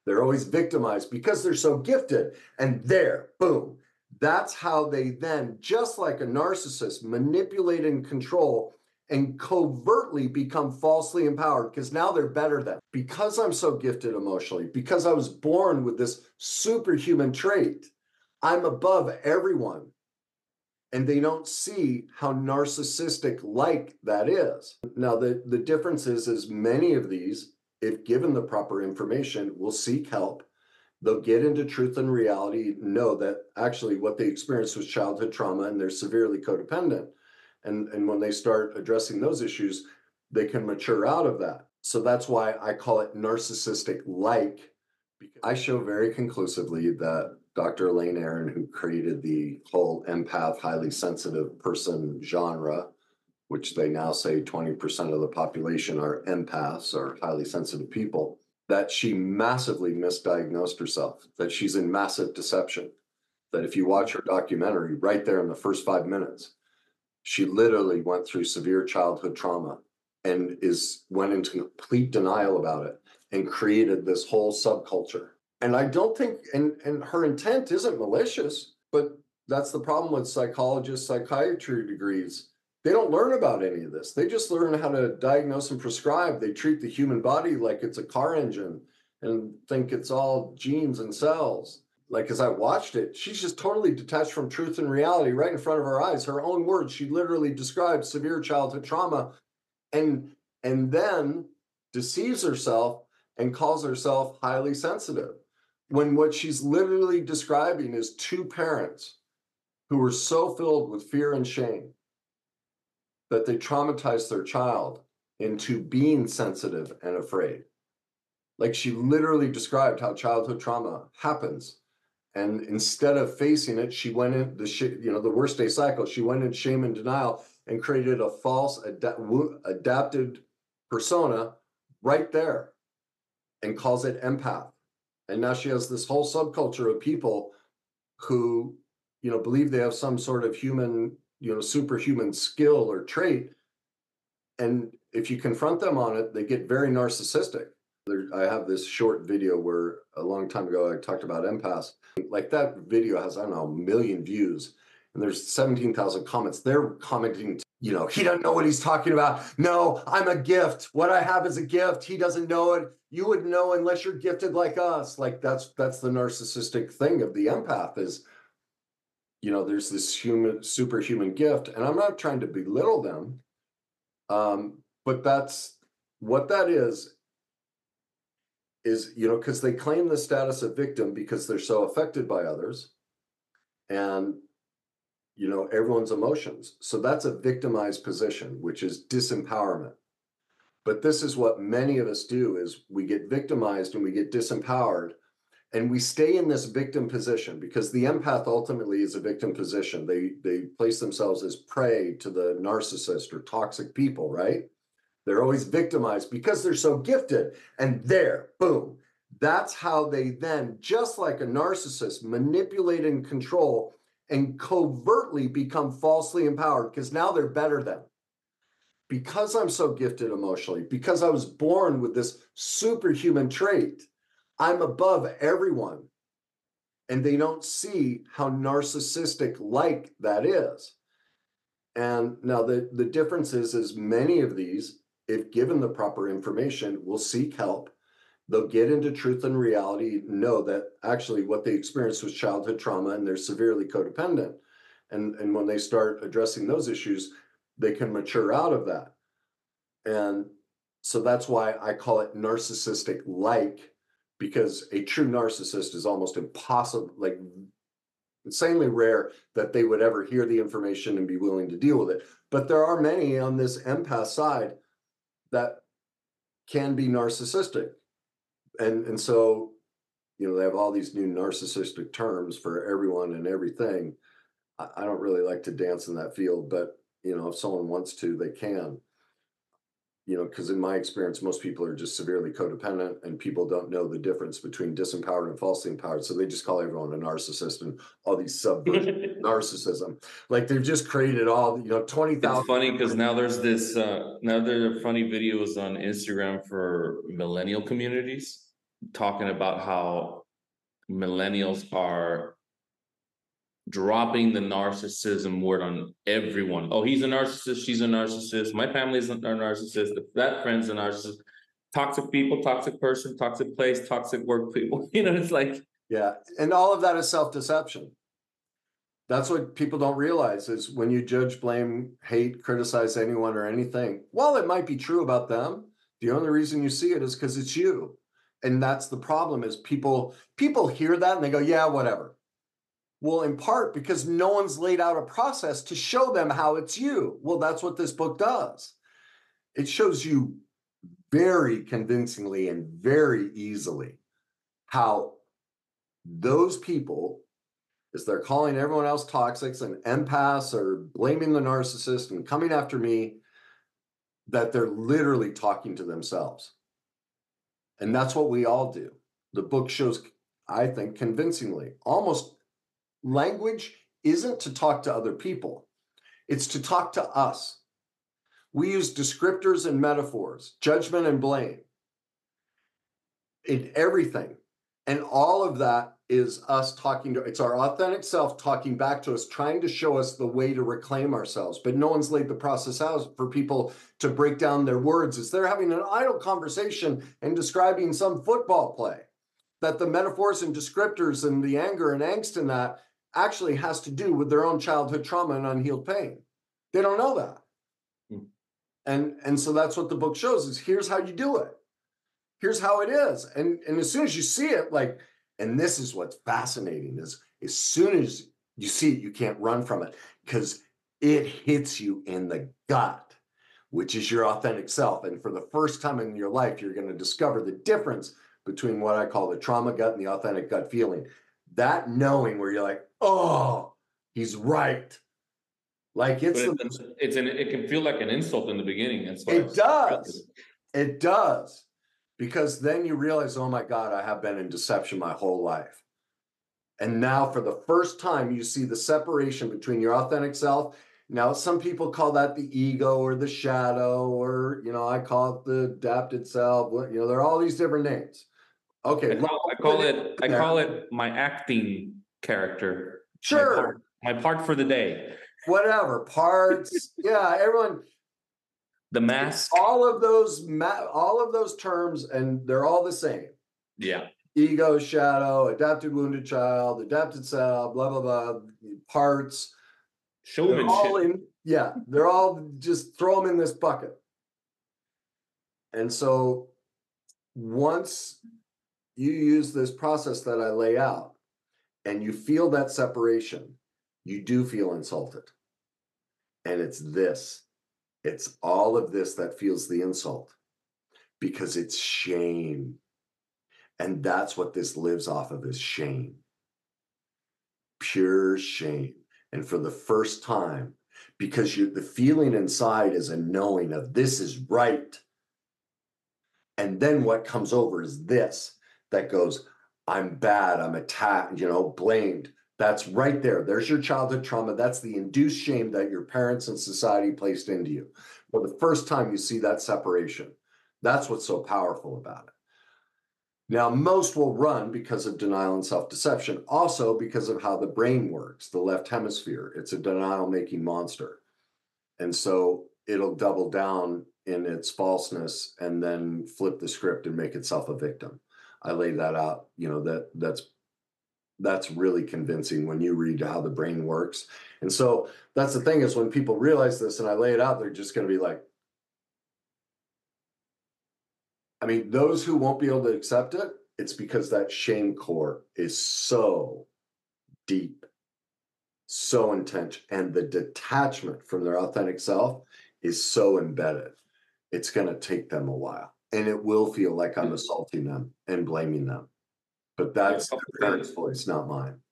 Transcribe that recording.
They're always victimized because they're so gifted. And there, boom. That's how they then, just like a narcissist, manipulate and control and covertly become falsely empowered because now they're better than. Because I'm so gifted emotionally, because I was born with this superhuman trait, I'm above everyone. And they don't see how narcissistic like that is. Now, the difference is many of these, if given the proper information, will seek help. They'll get into truth and reality, know that actually what they experienced was childhood trauma and they're severely codependent. And when they start addressing those issues, they can mature out of that. So that's why I call it narcissistic like. I show very conclusively that Dr. Elaine Aron, who created the whole empath, highly sensitive person genre, which they now say 20% of the population are empaths or highly sensitive people, that she massively misdiagnosed herself, that she's in massive deception, that if you watch her documentary right there in the first 5 minutes, she literally went through severe childhood trauma and went into complete denial about it and created this whole subculture. And I don't think, and her intent isn't malicious, but that's the problem with psychologists, psychiatry degrees. They don't learn about any of this. They just learn how to diagnose and prescribe. They treat the human body like it's a car engine and think it's all genes and cells. Like, as I watched it, she's just totally detached from truth and reality right in front of her eyes. Her own words, she literally described severe childhood trauma and then deceives herself and calls herself highly sensitive, when what she's literally describing is two parents who were so filled with fear and shame that they traumatized their child into being sensitive and afraid. Like, she literally described how childhood trauma happens. And instead of facing it, she went in the worst day cycle. She went in shame and denial and created a false adapted persona right there and calls it empath. And now she has this whole subculture of people who, believe they have some sort of human, superhuman skill or trait. And if you confront them on it, they get very narcissistic. I have this short video where a long time ago I talked about empaths. Like, that video has, I don't know, 1 million views and there's 17,000 comments. They're commenting, he doesn't know what he's talking about. No, I'm a gift. What I have is a gift. He doesn't know it. You wouldn't know unless you're gifted like us. Like, that's the narcissistic thing of the empath is, there's this superhuman gift. And I'm not trying to belittle them. But that's what that is, because they claim the status of victim because they're so affected by others and, everyone's emotions. So that's a victimized position, which is disempowerment. But this is what many of us do, is we get victimized and we get disempowered and we stay in this victim position because the empath ultimately is a victim position. They place themselves as prey to the narcissist or toxic people, right? They're always victimized because they're so gifted. And there, boom. That's how they then, just like a narcissist, manipulate and control and covertly become falsely empowered because now they're better than. Because I'm so gifted emotionally, because I was born with this superhuman trait, I'm above everyone. And they don't see how narcissistic like that is. And now the difference is many of these, if given the proper information, will seek help. They'll get into truth and reality, know that actually what they experienced was childhood trauma and they're severely codependent. And when they start addressing those issues, they can mature out of that. And so that's why I call it narcissistic like, because a true narcissist is almost impossible, like insanely rare that they would ever hear the information and be willing to deal with it. But there are many on this empath side that can be narcissistic. And so, they have all these new narcissistic terms for everyone and everything. I don't really like to dance in that field, but, if someone wants to, they can. Because in my experience, most people are just severely codependent and people don't know the difference between disempowered and falsely empowered. So they just call everyone a narcissist and all these subversions of narcissism. Like, they've just created all, 20,000. It's funny because now there's this, now there are funny videos on Instagram for millennial communities. talking about how millennials are dropping the narcissism word on everyone. Oh, he's a narcissist, she's a narcissist, my family's a narcissist, that friend's a narcissist. Toxic people, toxic person, toxic place, toxic work people. It's like, Yeah. And all of that is self-deception. That's what people don't realize is when you judge, blame, hate, criticize anyone or anything, while it might be true about them, the only reason you see it is because it's you. And that's the problem is people hear that and they go, yeah, whatever. Well, in part because no one's laid out a process to show them how it's you. Well, that's what this book does. It shows you very convincingly and very easily how those people, as they're calling everyone else toxics and empaths or blaming the narcissist and coming after me, that they're literally talking to themselves. And that's what we all do. The book shows, I think, convincingly, almost language isn't to talk to other people. It's to talk to us. We use descriptors and metaphors, judgment and blame in everything. And all of that is us talking to, it's our authentic self talking back to us, trying to show us the way to reclaim ourselves. But no one's laid the process out for people to break down their words as they're having an idle conversation and describing some football play. That the metaphors and descriptors and the anger and angst in that actually has to do with their own childhood trauma and unhealed pain. They don't know that. And so that's what the book shows is here's how you do it. Here's how it is. And as soon as you see it, like, and this is what's fascinating is as soon as you see it, you can't run from it because it hits you in the gut, which is your authentic self. And for the first time in your life, you're going to discover the difference between what I call the trauma gut and the authentic gut feeling. That knowing where you're like, oh, he's right. Like but it can feel like an insult in the beginning. That's why it does. It does. Because then you realize, oh my God, I have been in deception my whole life. And now for the first time, you see the separation between your authentic self. Now, some people call that the ego or the shadow, or, I call it the adapted self. There are all these different names. Okay. I call it my acting character. Sure. My part for the day. Whatever. Parts. Yeah, everyone. The mask. All of those terms, and they're all the same. Yeah. Ego, shadow, adapted wounded child, adapted self, blah, blah, blah, parts. Showmanship. They're all just throw them in this bucket. And so once you use this process that I lay out and you feel that separation, you do feel insulted. And it's all of this that feels the insult because it's shame. And that's what this lives off of is shame. Pure shame. And for the first time, because the feeling inside is a knowing of this is right. And then what comes over is this that goes, I'm bad, I'm attacked, blamed. That's right there. There's your childhood trauma. That's the induced shame that your parents and society placed into you. For the first time, you see that separation. That's what's so powerful about it. Now, most will run because of denial and self-deception, also because of how the brain works, the left hemisphere. It's a denial-making monster. And so it'll double down in its falseness and then flip the script and make itself a victim. I lay that out, that's really convincing when you read how the brain works. And so that's the thing is when people realize this and I lay it out, they're just going to be like, those who won't be able to accept it, it's because that shame core is so deep, so intense, and the detachment from their authentic self is so embedded. It's going to take them a while, and it will feel like I'm assaulting them and blaming them. But that's their parents' voice, not mine.